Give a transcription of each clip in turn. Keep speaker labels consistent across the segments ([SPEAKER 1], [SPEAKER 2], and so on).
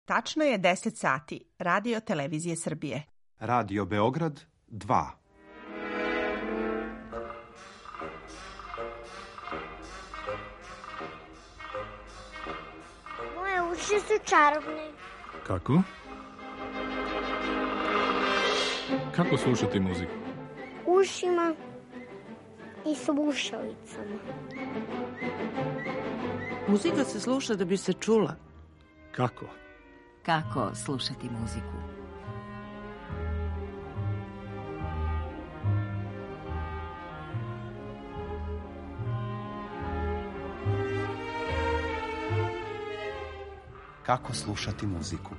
[SPEAKER 1] Tačno je 10 sati. Radio Televizije Srbije.
[SPEAKER 2] Radio Beograd 2.
[SPEAKER 3] Moje uši su čarobne.
[SPEAKER 4] Kako? Kako slušati muziku?
[SPEAKER 3] Ušima i slušalicama.
[SPEAKER 5] Muzika se sluša da bi se čula.
[SPEAKER 4] Kako?
[SPEAKER 6] Kako slušati muziku?
[SPEAKER 2] Kako slušati muziku?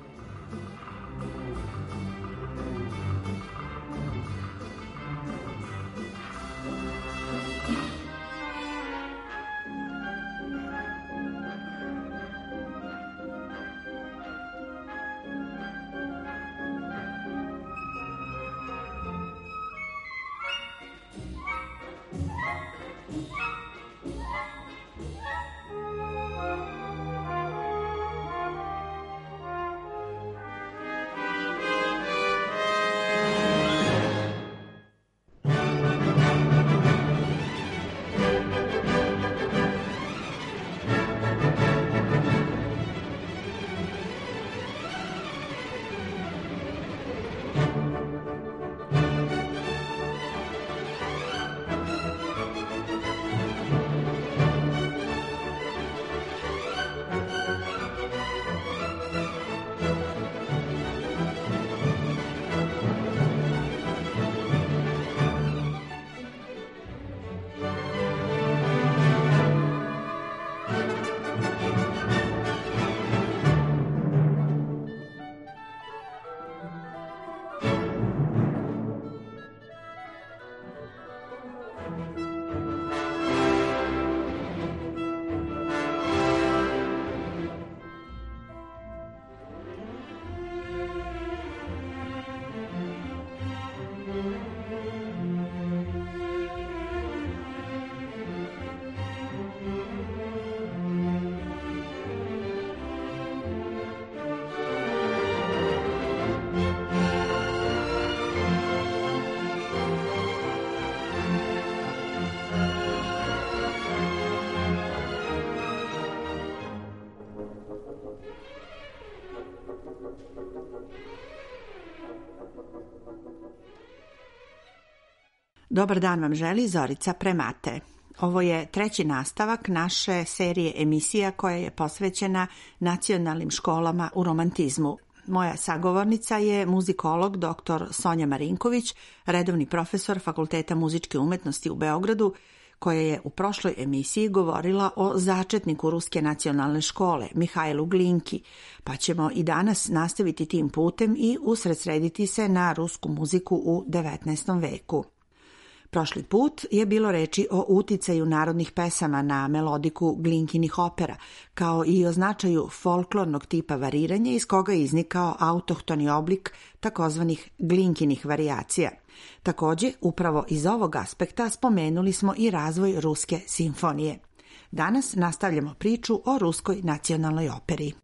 [SPEAKER 1] Dobar dan vam želi Zorica Premate. Ovo je treći nastavak naše serije emisija koja je posvećena nacionalnim školama u romantizmu. Moja sagovornica je muzikolog dr. Sonja Marinković, redovni profesor Fakulteta muzičke umetnosti u Beogradu, koja je u prošloj emisiji govorila o začetniku Ruske nacionalne škole, Mihajlu Glinki, pa ćemo i danas nastaviti tim putem i usredsrediti se na rusku muziku u 19. veku. Prošli put je bilo reči o uticaju narodnih pesama na melodiku Glinkinih opera, kao i o značaju folklornog tipa variranja iz koga je iznikao autohtoni oblik takozvanih Glinkinih varijacija. Također, upravo iz ovog aspekta spomenuli smo i razvoj ruske simfonije. Danas nastavljamo priču o ruskoj nacionalnoj operi.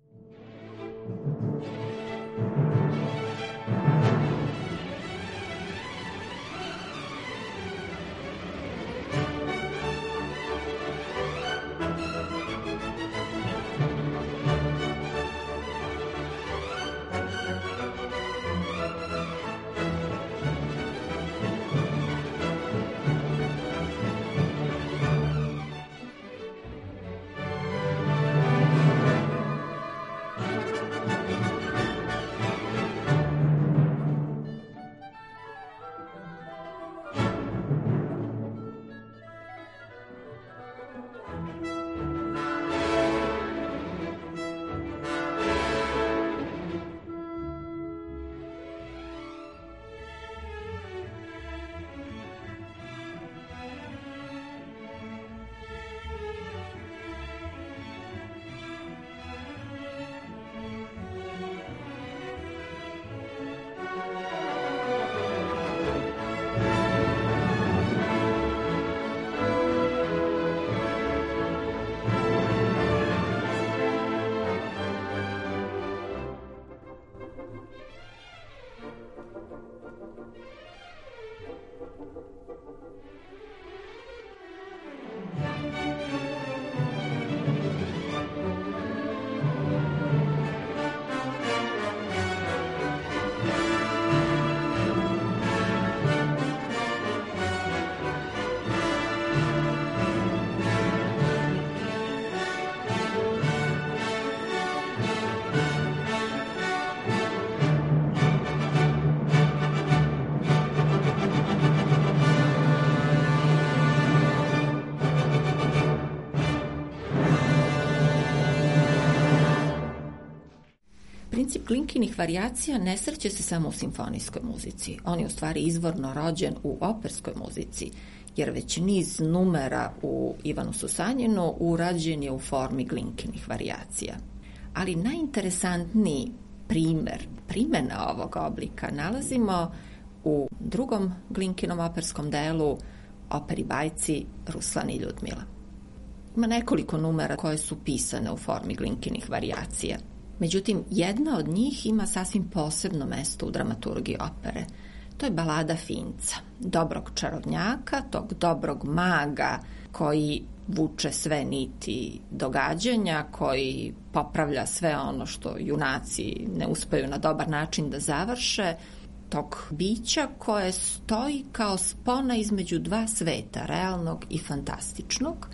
[SPEAKER 7] Princip Glinkinih varijacija ne sreće se samo u simfonijskoj muzici. On je u stvari izvorno rođen u operskoj muzici, jer već niz numera u Ivanu Susanjinu urađen je u formi Glinkinih varijacija. Ali najinteresantniji primer primjena ovog oblika nalazimo u drugom Glinkinom operskom delu, operi Bajci Ruslan i Ljudmila. Ima nekoliko numera koje su pisane u formi Glinkinih varijacija. Međutim, jedna od njih ima sasvim posebno mesto u dramaturgiji opere. To je balada Finca, dobrog čarovnjaka, tog dobrog maga koji vuče sve niti događanja, koji popravlja sve ono što junaci ne uspeju na dobar način da završe, tog bića koje stoji kao spona između dva sveta, realnog i fantastičnog,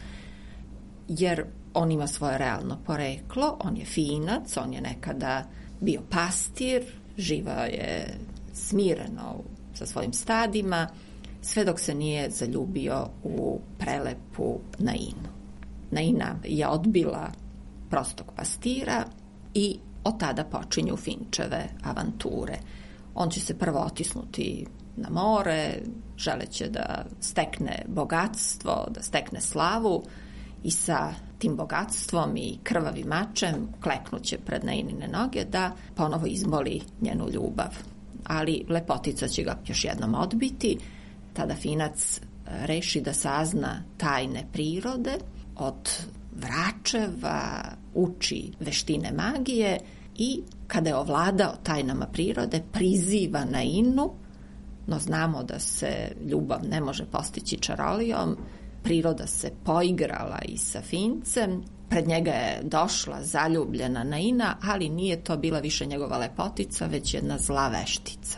[SPEAKER 7] jer on ima svoje realno poreklo, on je Finac, on je nekada bio pastir, živao je smireno sa svojim stadima, sve dok se nije zaljubio u prelepu Nainu. Naina je odbila prostog pastira i od tada počinju Finčeve avanture. On će se prvo otisnuti na more, želeće da stekne bogatstvo, da stekne slavu i sa tim bogatstvom i krvavim mačem kleknuće pred Nainine noge da ponovo izmoli njenu ljubav. Ali lepotica će ga još jednom odbiti. Tada Finac reši da sazna tajne prirode, od vračeva uči veštine magije i kada je ovladao tajnama prirode priziva Nainu, no znamo da se ljubav ne može postići čarolijom. Priroda se poigrala i sa Fincem, pred njega je došla zaljubljena Naina, ali nije to bila više njegova lepotica, već jedna zla veštica.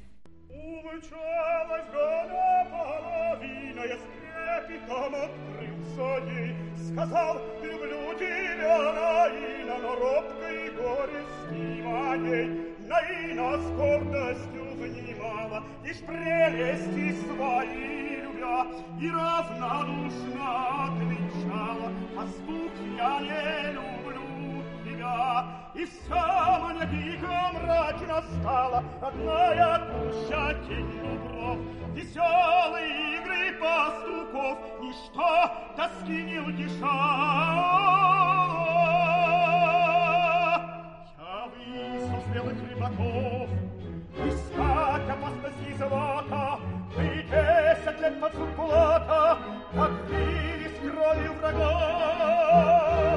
[SPEAKER 8] Сказал, люблю тебя, Наина, но робко и горестно моей. Наина с гордостью внимала, лишь прелести свои любя, и равнодушно отвечала: пастух, я не люблю тебя. И вся моя дико мрачно стала, родная пуща тень дубров, веселые игры пастухов, ничто тоски не утешало. Я высох белых рыбаков, искать опасности золота, и 10 лет под суд плата, как пили с кровью врагов.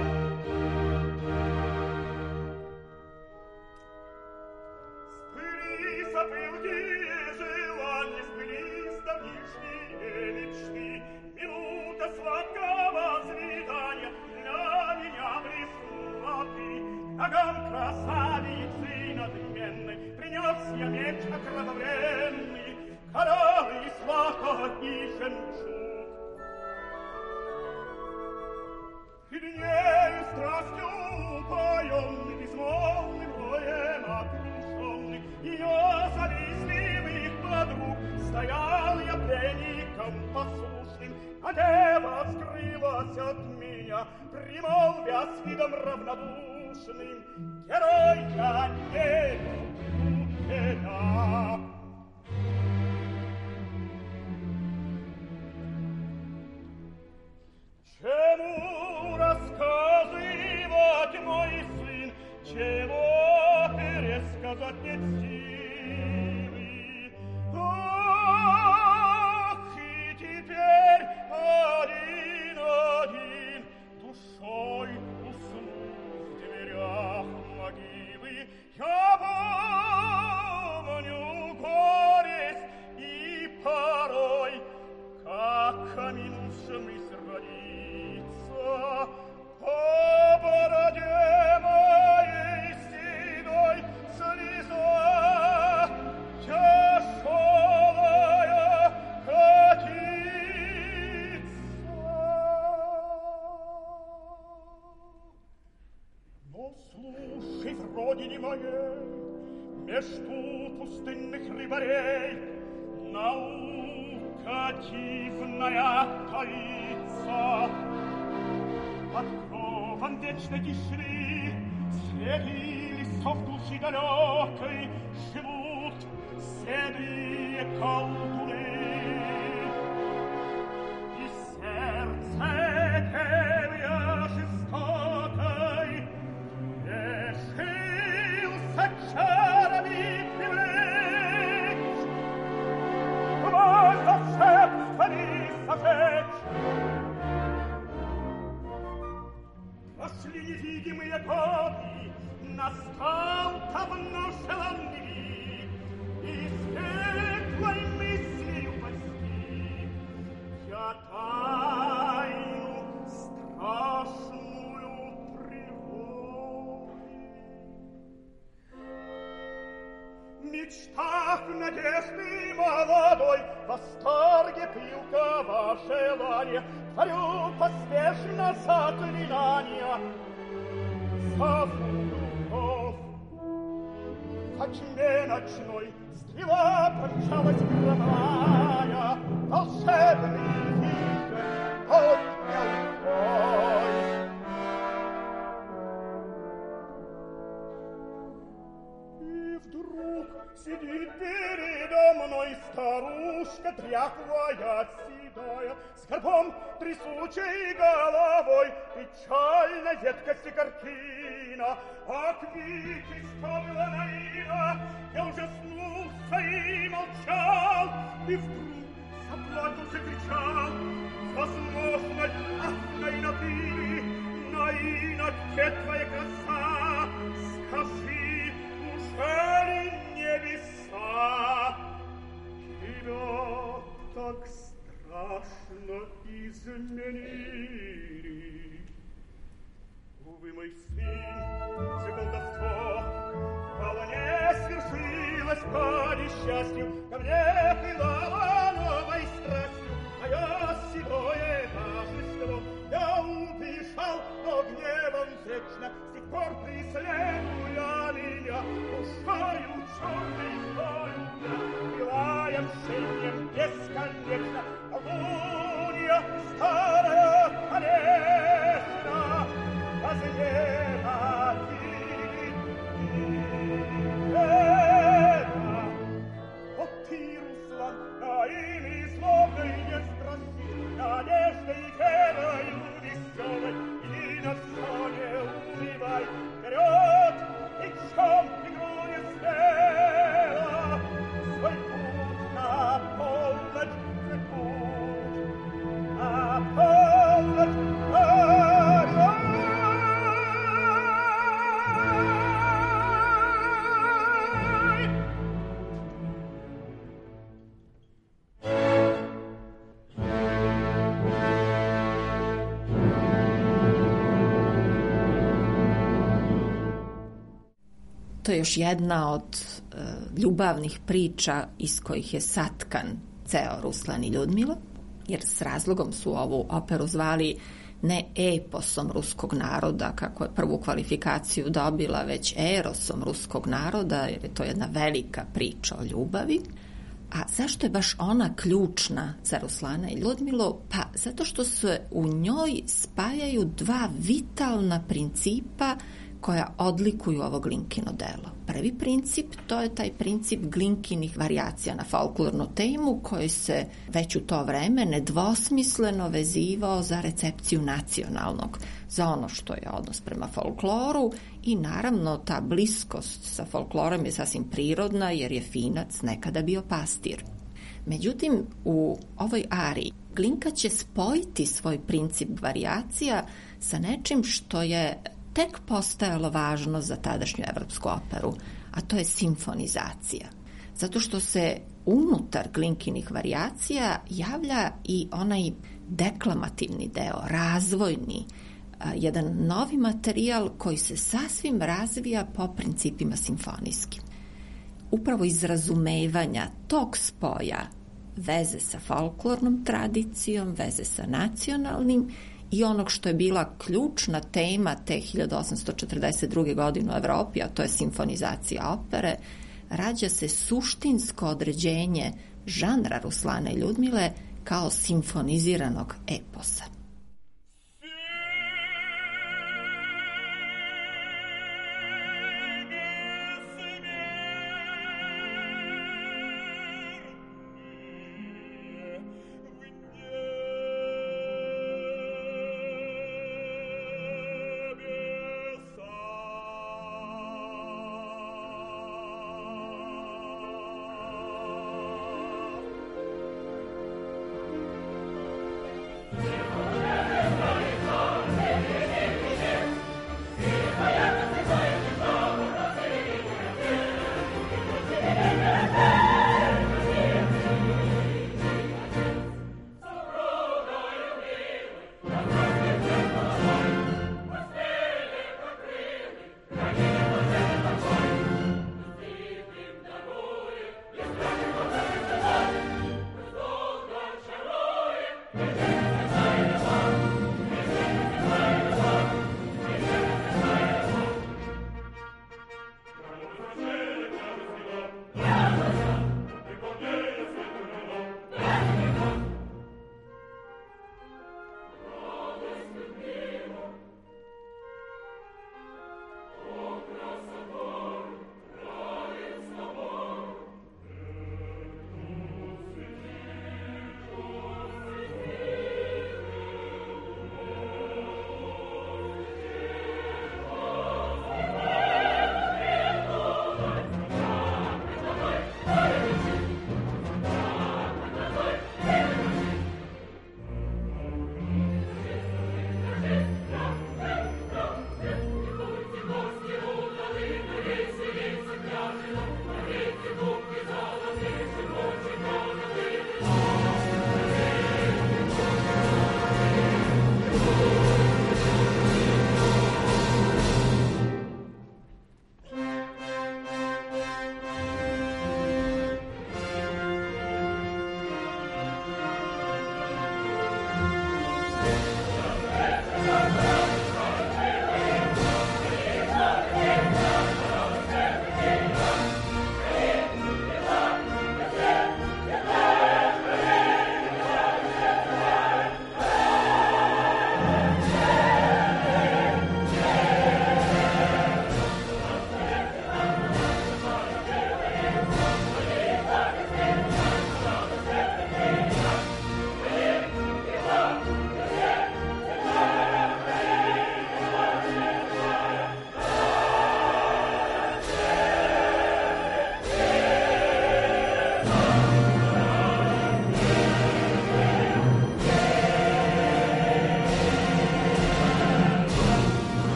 [SPEAKER 8] Сбылись опылкие желания, сбылись давнишние мечты, минута сладкого свидания для меня блеснула ты. Ногам красавицы надменной принес я меч окровавленный, кораллы и злато и жемчуг. Пред нею страстью упоенный, безмолвным роем окруженный, ее завистливых подруг стоял я пленником послушным, а дева скрылась от меня, примолвя с видом равнодушным: герой, я не люблю тебя. Чему рассказывать, мой сын, чего пересказать нет силы? Ах, и теперь один душой усну в дверях могилы. Я помню горесть и порой, как минувший сродится, по бороде моей седой слеза тяжелая катится. Но слушай, в родине моей, между пустынных рыбарей, наука дивная таится. Под кровом вечной тишины светились в душі далекой живут седые колдуны. И сердце девья жестокой решился чарами привлечь, вновь волшебствами сожечь. Прошли невидимые годы, настал давно желанный и светлой мыслью постиг я тайну страшную тревоги. В мечтах надежды молодой, в восторге пылкого желания творю поспешно заклинания. Сову во тьме ночной стрела помчалась громовая, волшебный вихрь поднял бой. И вдруг сидит передо мной старушка дряхлая, седая, с горбом трясучей головой, печально едкости картина. Ах, видите, что было наивно, я ужаснулся и молчал, и вдруг заплакал, закричал: возможно, ах, Наина, ты, Наина, где твоя краса? Скажи, ужели небеса тебя так страшно изменили? Увы, мой сын, все колдовство вполне свершилось по несчастью. Ко мне пылала новой страстью мое седое божество. Я убежал, но гневом вечно с тех пор преследуя меня душою черной злою, пылаем шельем бесконечно. Колдунья старая конечно возлева видит это. Вот ты, Руслан, наивный, злобный, не спроси, надеждой верою веселой, иди на все не унывай, вперед, и чем игру не смела, свой путь на полночь путь, на полночь
[SPEAKER 7] To je još jedna od ljubavnih priča iz kojih je satkan ceo Ruslan i Ljudmila, jer s razlogom su ovu operu zvali ne eposom ruskog naroda, kako je prvu kvalifikaciju dobila, već erosom ruskog naroda, jer je to jedna velika priča o ljubavi. A zašto je baš ona ključna za Ruslana i Ljudmilu? Pa zato što se u njoj spajaju dva vitalna principa koja odlikuju ovo Glinkino delo. Prvi princip, to je taj princip Glinkinih varijacija na folklornu temu, koji se već u to vreme nedvosmisleno vezivao za recepciju nacionalnog, za ono što je odnos prema folkloru i naravno ta bliskost sa folklorom je sasvim prirodna jer je Finac nekada bio pastir. Međutim, u ovoj ariji Glinka će spojiti svoj princip varijacija sa nečim što je tek postajalo važno za tadašnju evropsku operu, a to je simfonizacija. Zato što se unutar Glinkinih varijacija javlja i onaj deklamativni deo, razvojni, jedan novi materijal koji se sasvim razvija po principima simfonijskim. Upravo iz razumevanja tog spoja veze sa folklornom tradicijom, veze sa nacionalnim i onog što je bila ključna tema te 1842. godine u Evropi, a to je simfonizacija opere, rađa se suštinsko određenje žanra Ruslana i Ljudmile kao simfoniziranog eposa.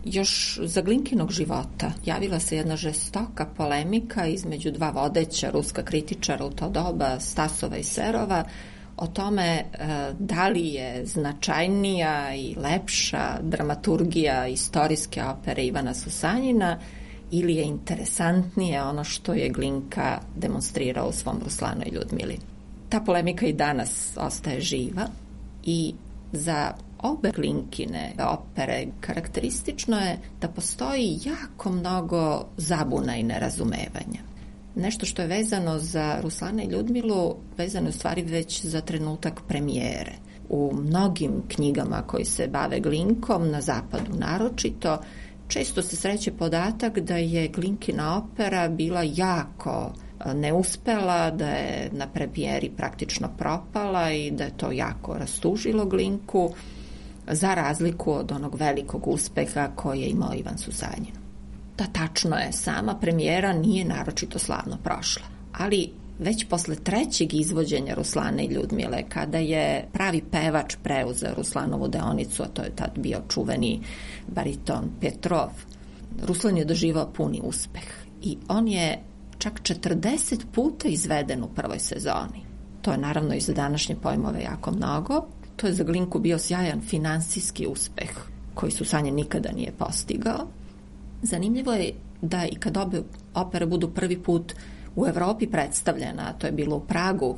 [SPEAKER 7] još za Glinkinog života javila se jedna žestoka polemika između dva vodeća ruska kritičara u to doba, Stasova i Serova, o tome da li je značajnija i lepša dramaturgija istorijske opere Ivana Susanjina ili je interesantnije ono što je Glinka demonstrirao u svom Ruslanu i Ljudmili. Ta polemika i danas ostaje živa i za obe Glinkine opere karakteristično je da postoji jako mnogo zabuna i nerazumevanja. Nešto što je vezano za Ruslana i Ljudmilu, vezano je u stvari već za trenutak premijere. U mnogim knjigama koji se bave Glinkom, na zapadu naročito, često se sreće podatak da je Glinkina opera bila jako neuspela, da je na premijeri praktično propala i da je to jako rastužilo Glinku, za razliku od onog velikog uspeha koji je imao Ivan Susanjin. Da, tačno je, sama premijera nije naročito slavno prošla, ali već posle trećeg izvođenja Ruslana i Ljudmile, kada je pravi pevač preuzeo Ruslanovu deonicu, a to je tad bio čuveni bariton Petrov, Ruslan je doživao puni uspeh i on je čak 40 puta izveden u prvoj sezoni. To je naravno i za današnje pojmove jako mnogo. To je za Glinku bio sjajan finansijski uspeh koji Susanjin nikada nije postigao. Zanimljivo je da i kad obe opere budu prvi put u Evropi predstavljena, a to je bilo u Pragu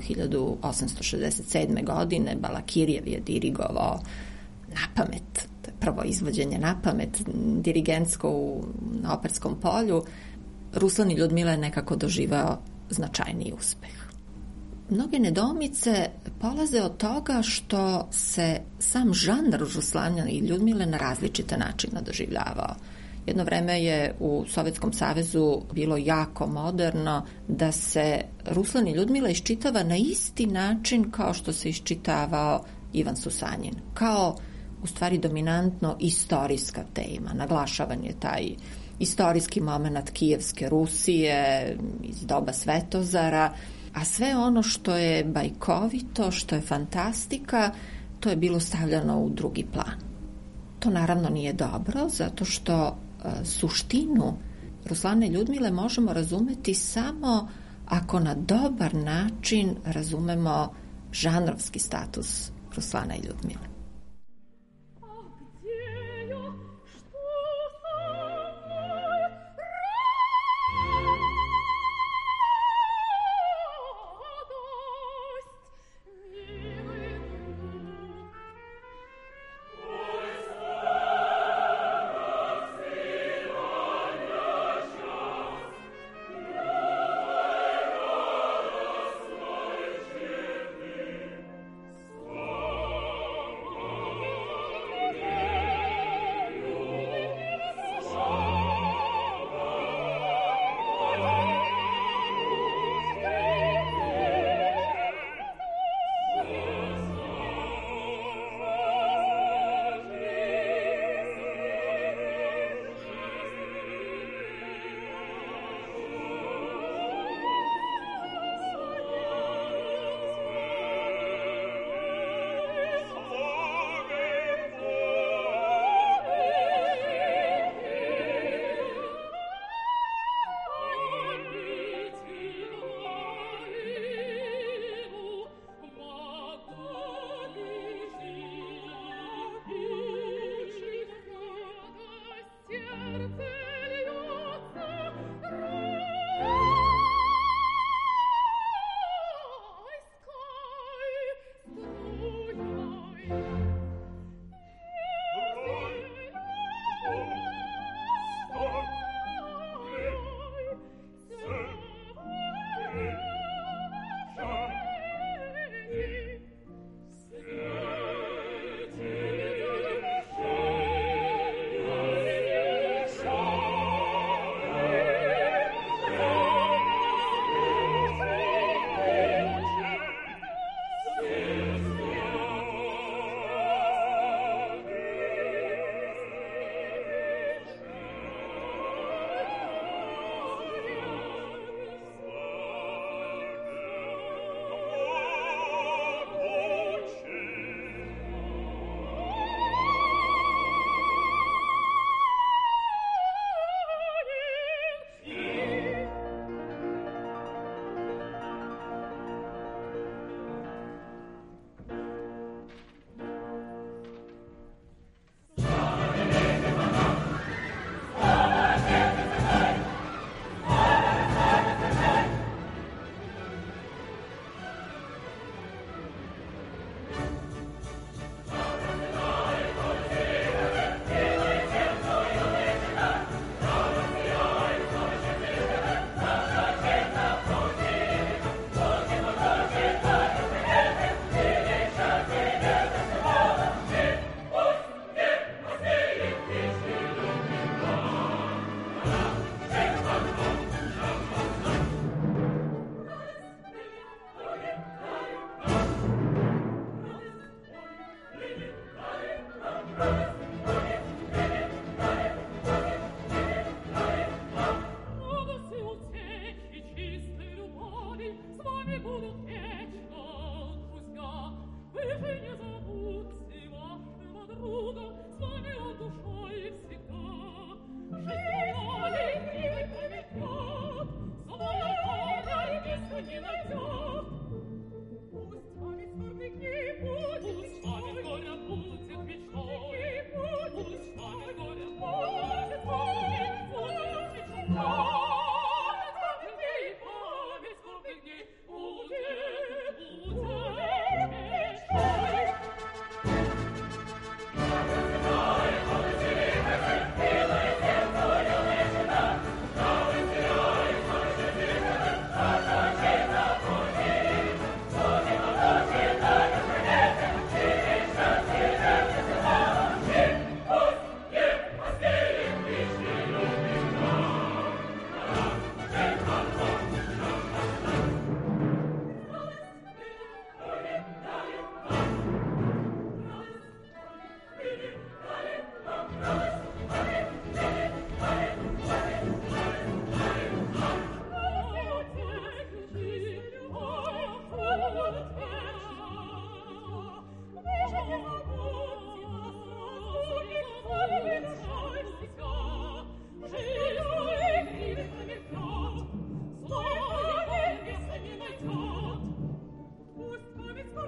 [SPEAKER 7] 1867. godine, Balakirjev je dirigovao napamet, to je prvo izvođenje napamet, dirigentsko na Operskom polju, Ruslan i Ljudmila je nekako doživao značajniji uspeh. Mnoge nedoumice polaze od toga što se sam žanr Ruslana i Ljudmile na različite načine doživljavao. Jedno vreme je u Sovjetskom savezu bilo jako moderno da se Ruslan i Ljudmila iščitava na isti način kao što se iščitavao Ivan Susanjin. Kao, u stvari, dominantno istorijska tema. Naglašavan je taj istorijski moment Kijevske Rusije iz doba Svetozara, a sve ono što je bajkovito, što je fantastika, to je bilo stavljano u drugi plan. To naravno nije dobro, zato što suštinu Ruslana i Ljudmile možemo razumeti samo ako na dobar način razumemo žanrovski status Ruslana i Ljudmile.
[SPEAKER 8] Oh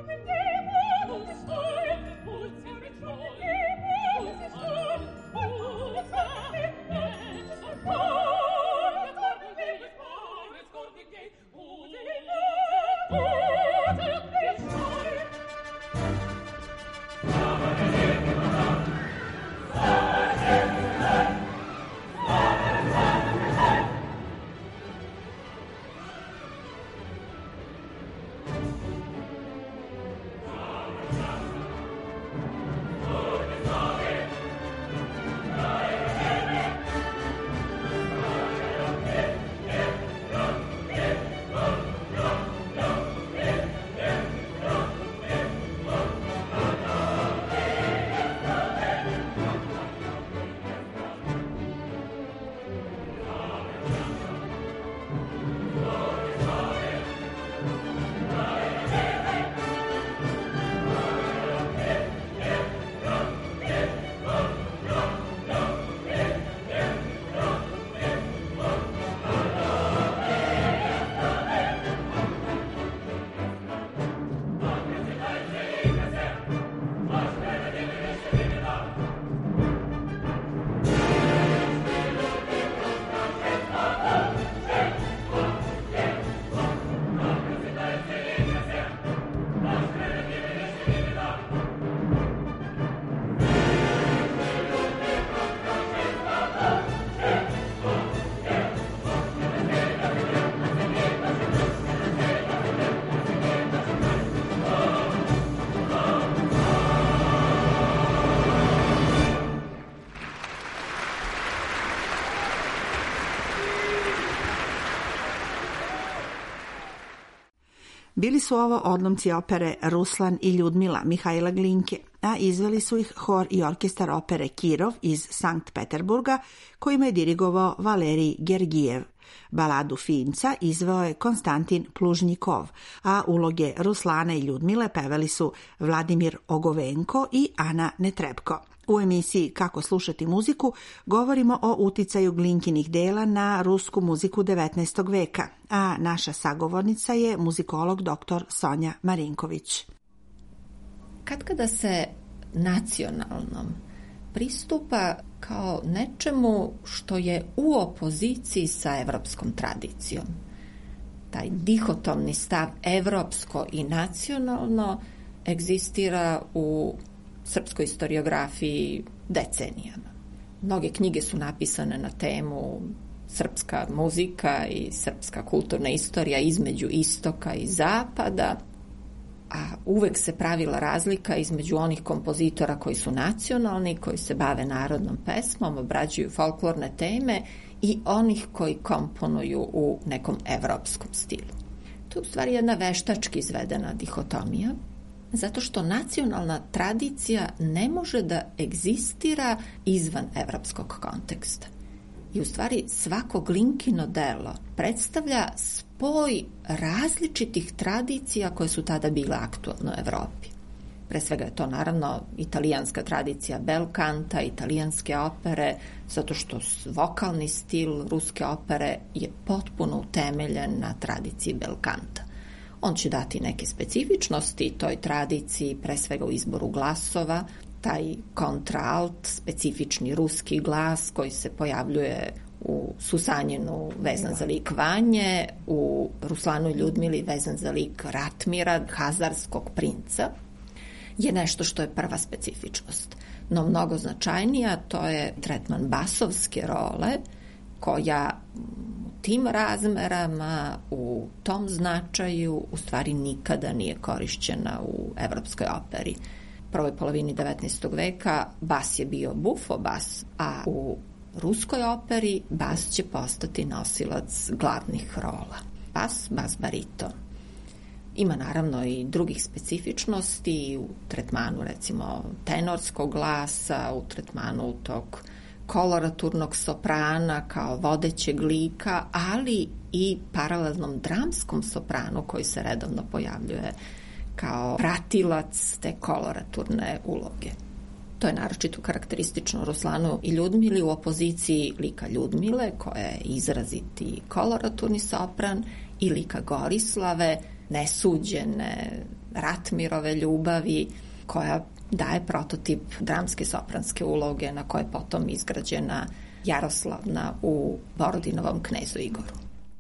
[SPEAKER 1] Bili su ovo odlomci opere Ruslan i Ljudmila Mihajla Glinke, a izveli su ih hor i orkestar opere Kirov iz Sankt Peterburga, kojima je dirigovao Valerij Gergijev. Baladu Finca izveo je Konstantin Plužnjikov, a uloge Ruslana i Ljudmile pevali su Vladimir Ogovenko i Ana Netrebko. U emisiji Kako slušati muziku govorimo o uticaju Glinkinih dela na rusku muziku 19. veka, a naša sagovornica je muzikolog dr. Sonja Marinković.
[SPEAKER 7] Kada se nacionalnom pristupa kao nečemu što je u opoziciji sa evropskom tradicijom. Taj dihotomni stav evropsko i nacionalno egzistira u srpskoj historiografiji decenijama. Mnoge knjige su napisane na temu srpska muzika i srpska kulturna istorija između istoka i zapada, a uvek se pravila razlika između onih kompozitora koji su nacionalni, koji se bave narodnom pesmom, obrađuju folklorne teme i onih koji komponuju u nekom evropskom stilu. To je u stvari jedna veštački izvedena dihotomija, zato što nacionalna tradicija ne može da egzistira izvan evropskog konteksta. I u stvari svako Glinkino delo predstavlja spoj različitih tradicija koje su tada bile aktualne u Evropi. Pre svega je to naravno italijanska tradicija bel kanta, italijanske opere, zato što vokalni stil ruske opere je potpuno utemeljen na tradiciji bel kanta. On će dati neke specifičnosti toj tradiciji, pre svega u izboru glasova, taj kontraalt, specifični ruski glas koji se pojavljuje u Susanjinu vezan za lik Vanje, u Ruslanu i Ljudmili vezan za lik Ratmira, hazarskog princa, je nešto što je prva specifičnost. No mnogo značajnija to je tretman basovske role, koja u tim razmerama, u tom značaju, u stvari nikada nije korišćena u evropskoj operi. U prvoj polovini 19. veka bas je bio bufo bas, a u ruskoj operi bas će postati nosilac glavnih rola. Bas bariton. Ima naravno i drugih specifičnosti u tretmanu recimo tenorskog glasa, u tretmanu tog koloraturnog soprana kao vodećeg lika, ali i paralelnom dramskom sopranu koji se redovno pojavljuje kao pratilac te koloraturne uloge. To je naročito karakteristično Ruslanu i Ljudmili u opoziciji lika Ljudmile, koja je izraziti koloraturni sopran, i lika Gorislave, nesuđene Ratmirove ljubavi, koja daje prototip dramske sopranske uloge na koje je potom izgrađena Jaroslavna u Borodinovom Knezu Igoru.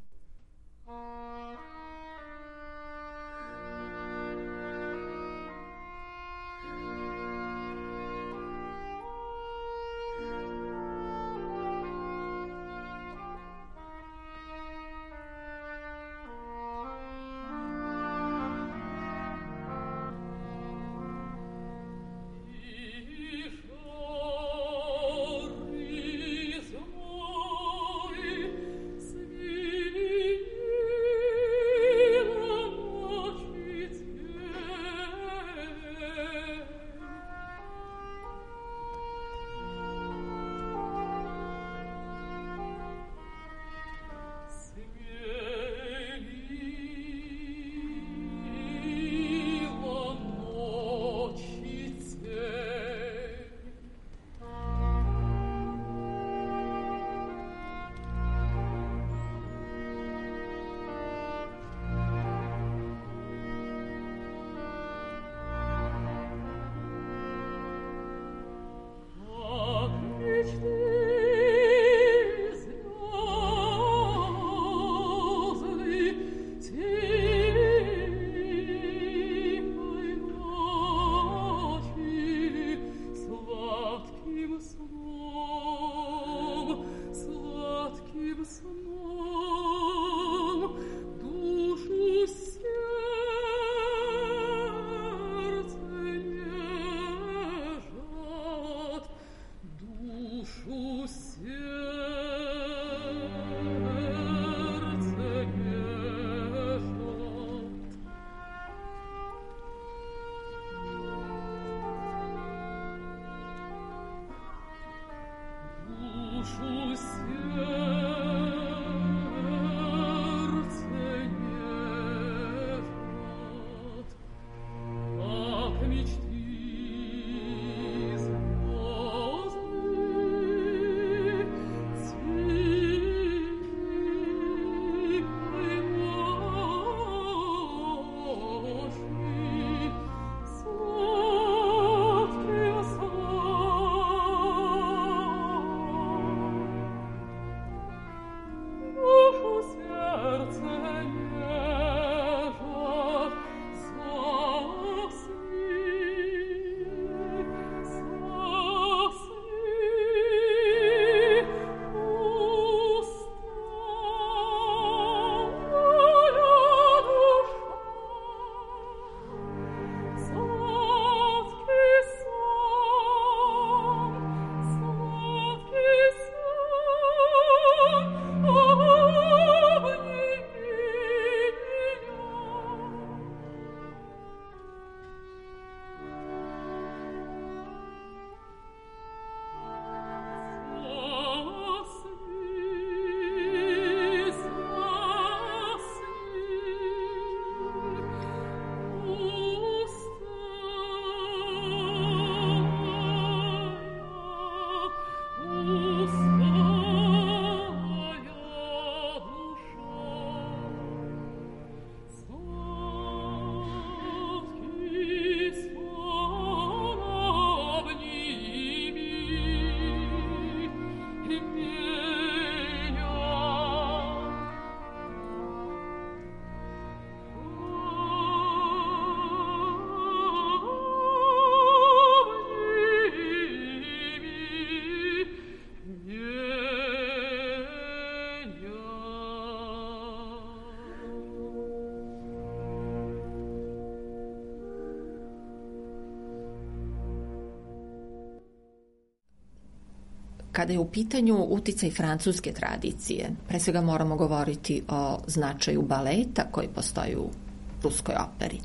[SPEAKER 7] Kada je u pitanju uticaj francuske tradicije, pre svega moramo govoriti o značaju baleta koji postoji u ruskoj operi.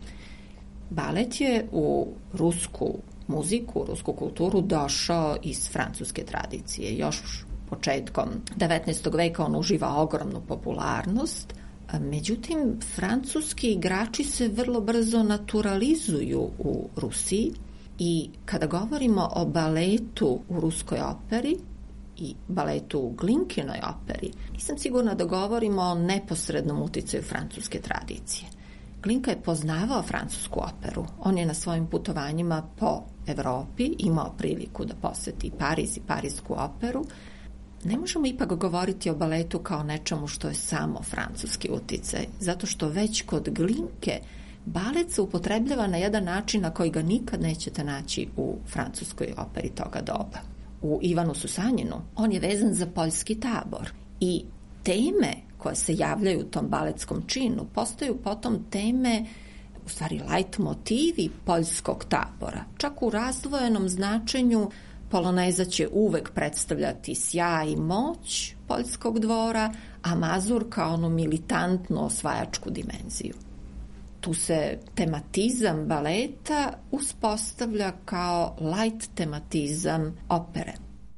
[SPEAKER 7] Balet je u rusku muziku, rusku kulturu došao iz francuske tradicije. Još početkom 19. veka on uživa ogromnu popularnost, međutim, francuski igrači se vrlo brzo naturalizuju u Rusiji i kada govorimo o baletu u ruskoj operi i baletu u Glinkinoj operi, nisam sigurna da govorimo o neposrednom uticaju francuske tradicije. Glinka je poznavao francusku operu. On je na svojim putovanjima po Evropi imao priliku da poseti Pariz i parisku operu. Ne možemo ipak govoriti o baletu kao nečemu što je samo francuski uticaj, zato što već kod Glinke balet se upotrebljava na jedan način na koji ga nikad nećete naći u francuskoj operi toga doba. U Ivanu Susanjinu on je vezan za poljski tabor i teme koje se javljaju u tom baletskom činu postaju potom teme, u stvari lajt motivi poljskog tabora. Čak u razdvojenom značenju poloneza će uvek predstavljati sjaj i moć poljskog dvora, a mazurka onu militantnu osvajačku dimenziju. Tu se tematizam baleta uspostavlja kao light tematizam opere.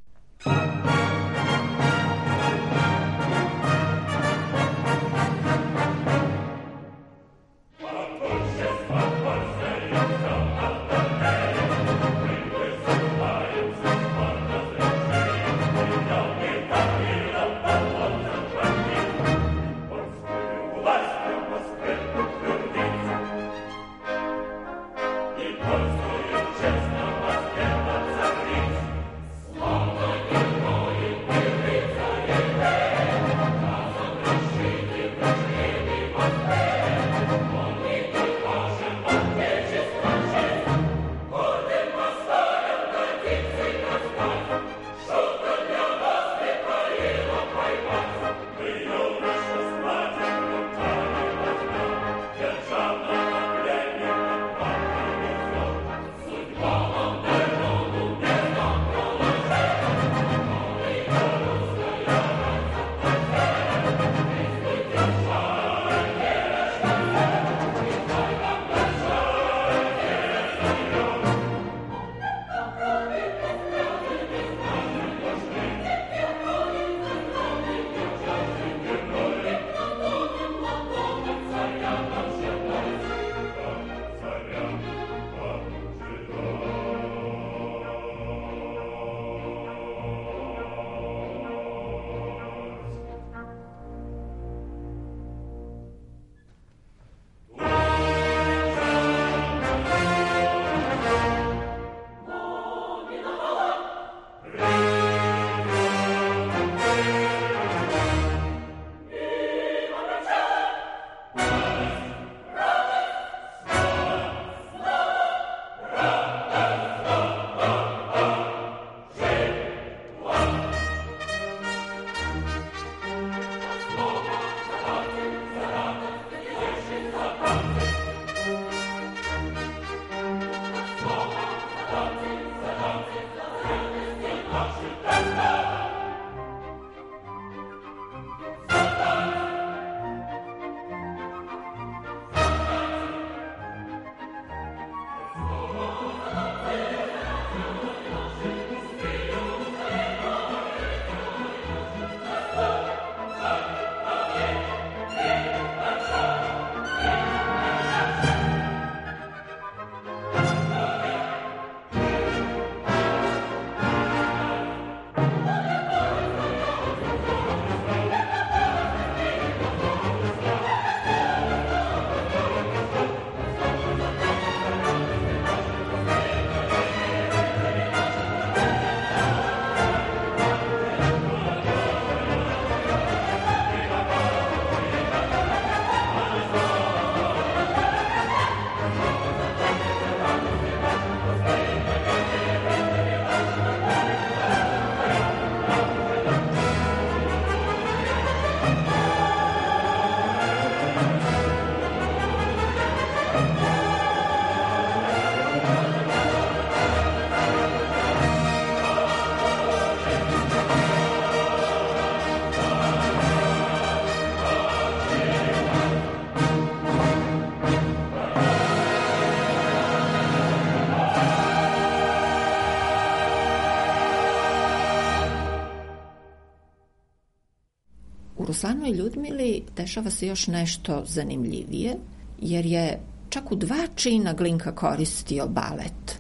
[SPEAKER 7] Ruslanoj Ljudmili dešava se još nešto zanimljivije, jer je čak u 2 čina Glinka koristio balet.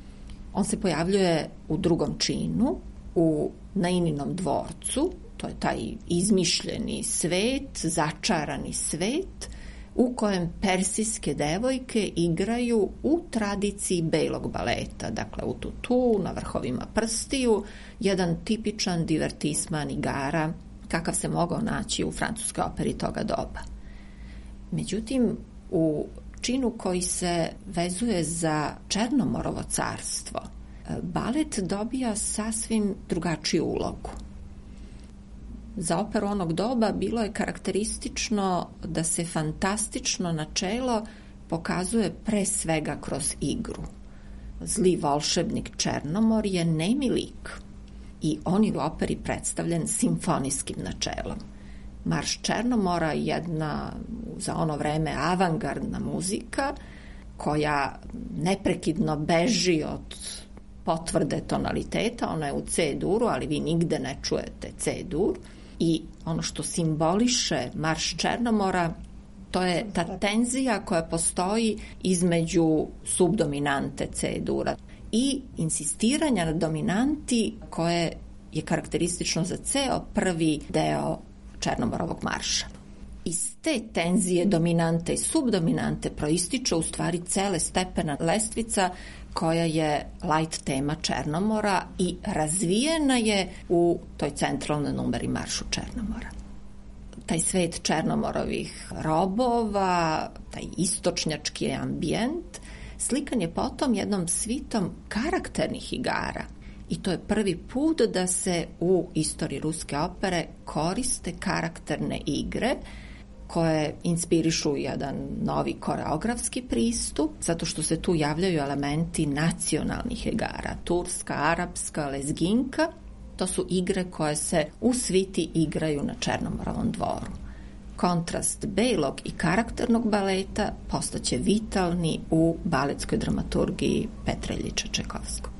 [SPEAKER 7] On se pojavljuje u 2. činu, u Naininom dvorcu, to je taj izmišljeni svet, začarani svet, u kojem persijske devojke igraju u tradiciji belog baleta, dakle u tutu, na vrhovima prstiju, jedan tipičan divertisman igara kakav se mogao naći u francuskoj operi toga doba. Međutim, u činu koji se vezuje za Černomorovo carstvo, balet dobija sasvim drugačiju ulogu. Za operu onog doba bilo je karakteristično da se fantastično načelo pokazuje pre svega kroz igru. Zli volšebnik Černomor je nemi lik i on je u operi predstavljen simfonijskim načelom. Marš Černomora je jedna za ono vreme avangardna muzika koja neprekidno beži od potvrde tonaliteta, ona je u C-duru, ali vi nigde ne čujete C-dur. I ono što simboliše Marš Černomora, to je ta tenzija koja postoji između subdominante C-dura i insistiranja na dominanti koje je karakteristično za ceo prvi deo Černomorovog marša. Iz te tenzije dominante i subdominante proističe u stvari cele stepena lestvica koja je light tema Černomora i razvijena je u toj centralnoj numeri Maršu Černomora. Taj svet Černomorovih robova, taj istočnjački ambijent, slikan je potom jednom svitom karakternih igara. I to je prvi put da se u istoriji ruske opere koriste karakterne igre koje inspirišu jedan novi koreografski pristup, zato što se tu javljaju elementi nacionalnih igara, turska, arapska, lezginka. To su igre koje se u sviti igraju na Černomorovom dvoru. Kontrast belog i karakternog baleta postaće vitalni u baletskoj dramaturgiji Petra Iljiča Čajkovskog.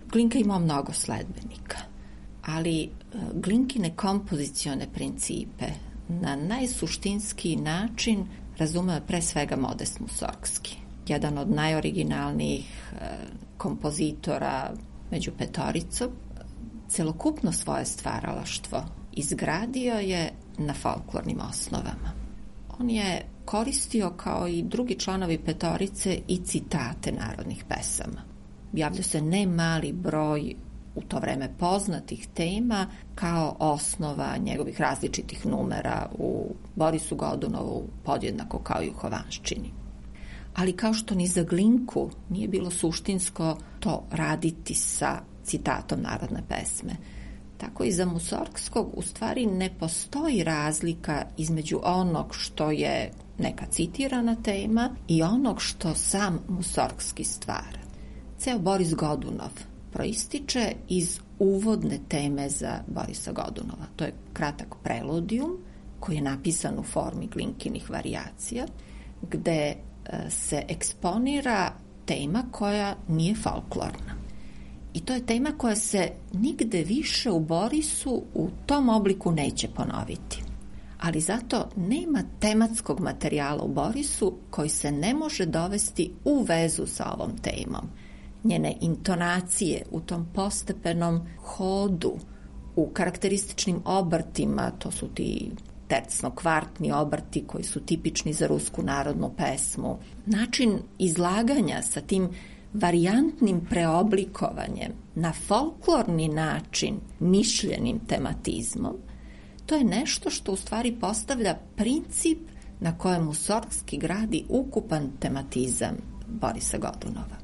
[SPEAKER 7] Glinka imao mnogo sledbenika, ali Glinkine kompozicione principe na najsuštinskiji način razumeo pre svega Modest Mussorgski, jedan od najoriginalnijih kompozitora među petoricom. Celokupno svoje stvaralaštvo izgradio je na folklornim osnovama. On je koristio, kao i drugi članovi petorice, i citate narodnih pesama. Javlja se ne mali broj u to vreme poznatih tema kao osnova njegovih različitih numera u Borisu Godunovu, podjednako kao i u Hovanščini. Ali kao što ni za Glinku nije bilo suštinsko to raditi sa citatom narodne pesme, tako i za Mussorgskog u stvari ne postoji razlika između onog što je neka citirana tema i onog što sam Mussorgski stvara. Ceo Boris Godunov proističe iz uvodne teme za Borisa Godunova. To je kratak preludijum koji je napisan u formi Glinkinih varijacija, gde se eksponira tema koja nije folklorna. I to je tema koja se nigde više u Borisu u tom obliku neće ponoviti. Ali zato nema tematskog materijala u Borisu koji se ne može dovesti u vezu sa ovom temom. Njene intonacije u tom postepenom hodu, u karakterističnim obrtima, to su ti tercno-kvartni obrti koji su tipični za rusku narodnu pesmu, način izlaganja sa tim varijantnim preoblikovanjem na folklorni način mišljenim tematizmom, to je nešto što u stvari postavlja princip na kojem Mussorgski gradi ukupan tematizam Borisa Godunova.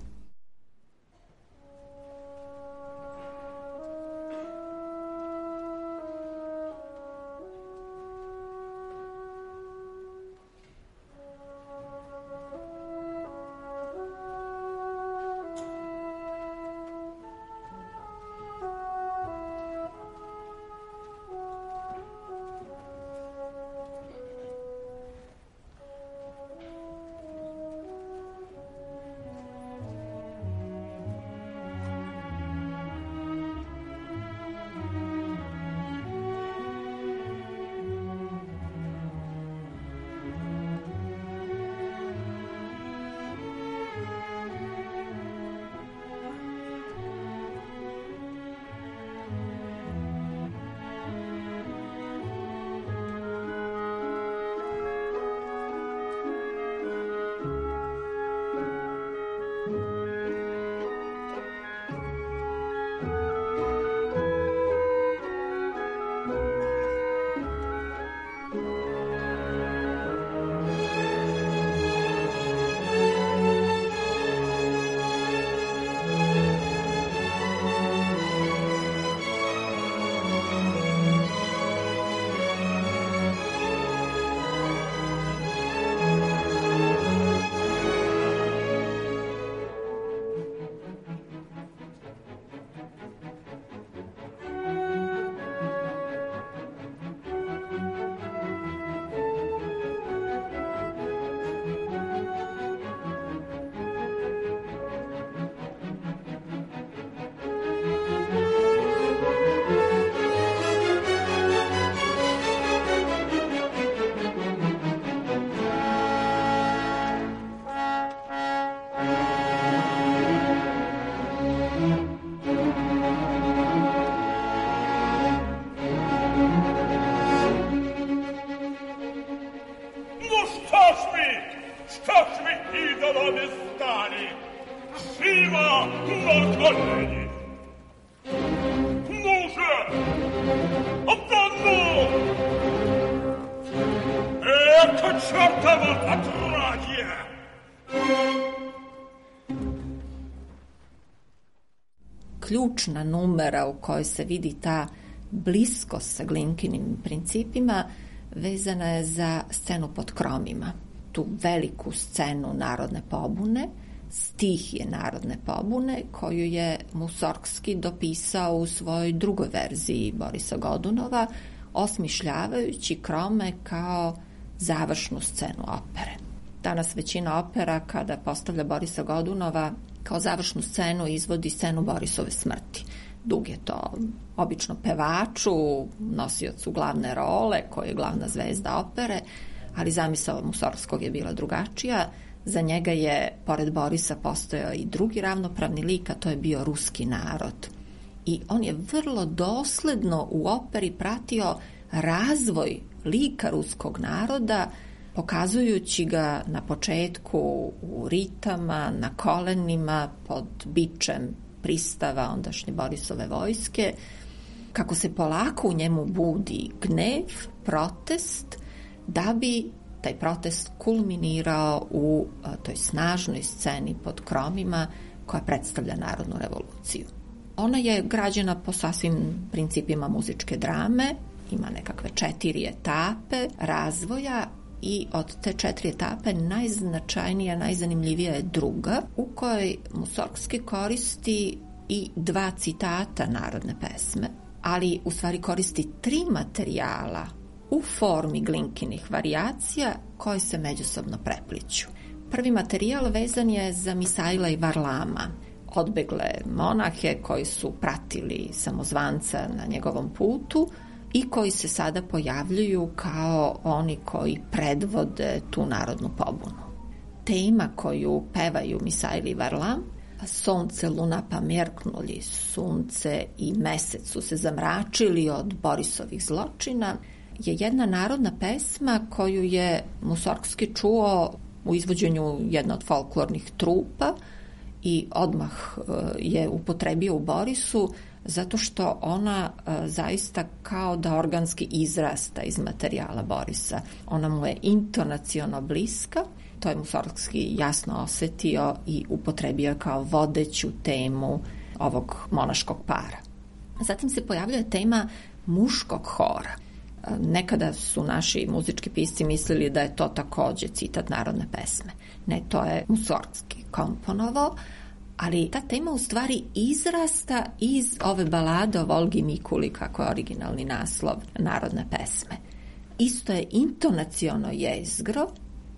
[SPEAKER 7] Ključna numera u kojoj se vidi ta bliskost sa Glinkinim principima vezana je za scenu pod kromima. Tu veliku scenu narodne pobune, stihije narodne pobune, koju je Mussorgski dopisao u svojoj drugoj verziji Borisa Godunova, osmišljavajući krome kao završnu scenu opere. Danas većina opera, kada postavlja Borisa Godunova, kao završnu scenu izvodi scenu Borisove smrti. Dug je to obično pevaču, nosiocu glavne role, koji je glavna zvezda opere, ali zamisao Musorgskog je bila drugačija. Za njega je, pored Borisa, postojao i drugi ravnopravni lik, a to je bio ruski narod. I on je vrlo dosledno u operi pratio razvoj lika ruskog naroda, pokazujući ga na početku u ritama, na kolenima, pod bičem pristava ondašnje Borisove vojske, kako se polako u njemu budi gnev, protest, da bi taj protest kulminirao u toj snažnoj sceni pod Kromima koja predstavlja narodnu revoluciju. Ona je građena po sasvim principima muzičke drame, ima nekakve 4 etape razvoja i od te 4 etape najznačajnija, najzanimljivija je druga, u kojoj Musorgski koristi i 2 citata narodne pesme, ali u stvari koristi 3 materijala u formi Glinkinih varijacija koje se međusobno prepliću. Prvi materijal vezan je za Misaila i Varlama, odbegle monahe koji su pratili samozvanca na njegovom putu i koji se sada pojavljuju kao oni koji predvode tu narodnu pobunu. Tema koju pevaju Misail i Varlam, sunce, luna pa mjerknuli, sunce i mesec su se zamračili od Borisovih zločina, je jedna narodna pesma koju je Musorgski čuo u izvođenju jedne od folklornih trupa i odmah je upotrebio u Borisu, zato što ona zaista kao da organski izrasta iz materijala Borisa. Ona mu je intonaciono bliska, to je Musorgski jasno osjetio i upotrebio kao vodeću temu ovog monaškog para. Zatim se pojavljuje tema muškog hora. Nekada su naši muzički pisci mislili da je to također citat narodne pesme. Ne, to je Musorgski komponovao, ali ta tema u stvari izrasta iz ove balade o Volgi Mikuli, kako je originalni naslov narodne pesme. Isto je intonaciono jezgro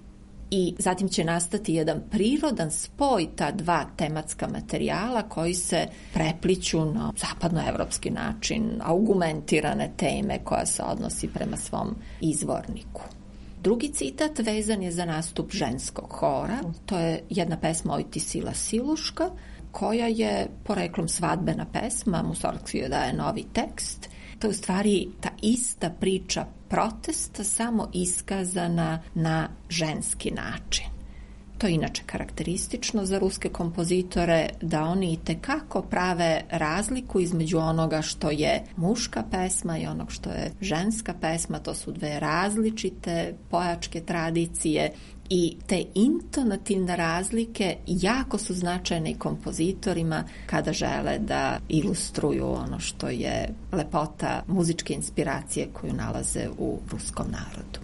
[SPEAKER 7] i zatim će nastati jedan prirodan spoj ta 2 tematska materijala koji se prepliću na zapadnoevropski način, argumentirane teme koja se odnosi prema svom izvorniku. Drugi citat vezan je za nastup ženskog hora. To je jedna pesma Oj ti sila siluška, koja je poreklom svadbena pesma, Musorgski joj daje novi tekst. To je u stvari ta ista priča protesta, samo iskazana na ženski način. To je inače karakteristično za ruske kompozitore, da oni itekako prave razliku između onoga što je muška pesma i onog što je ženska pesma. To su 2 različite pojačke tradicije i te intonativne razlike jako su značajne i kompozitorima kada žele da ilustruju ono što je lepota muzičke inspiracije koju nalaze u ruskom narodu.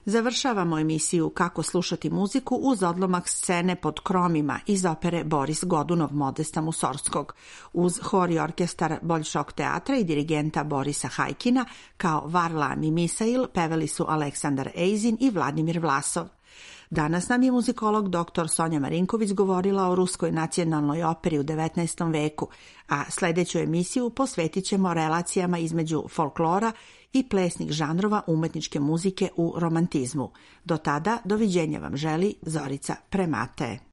[SPEAKER 1] Završavamo emisiju Kako slušati muziku uz odlomak scene Pod kromima iz opere Boris Godunov Modesta Musorgskog uz hor i orkestar Bolšok teatra i dirigenta Borisa Hajkina. Kao Varlam i Misail pevali su Aleksandar Ejzin i Vladimir Vlasov. Danas nam je muzikolog dr. Sonja Marinković govorila o Ruskoj nacionalnoj operi u 19. veku, a sljedeću emisiju posvetit ćemo relacijama između folklora i plesnih žanrova umetničke muzike u romantizmu. Do tada, doviđenja vam želi Zorica Premate.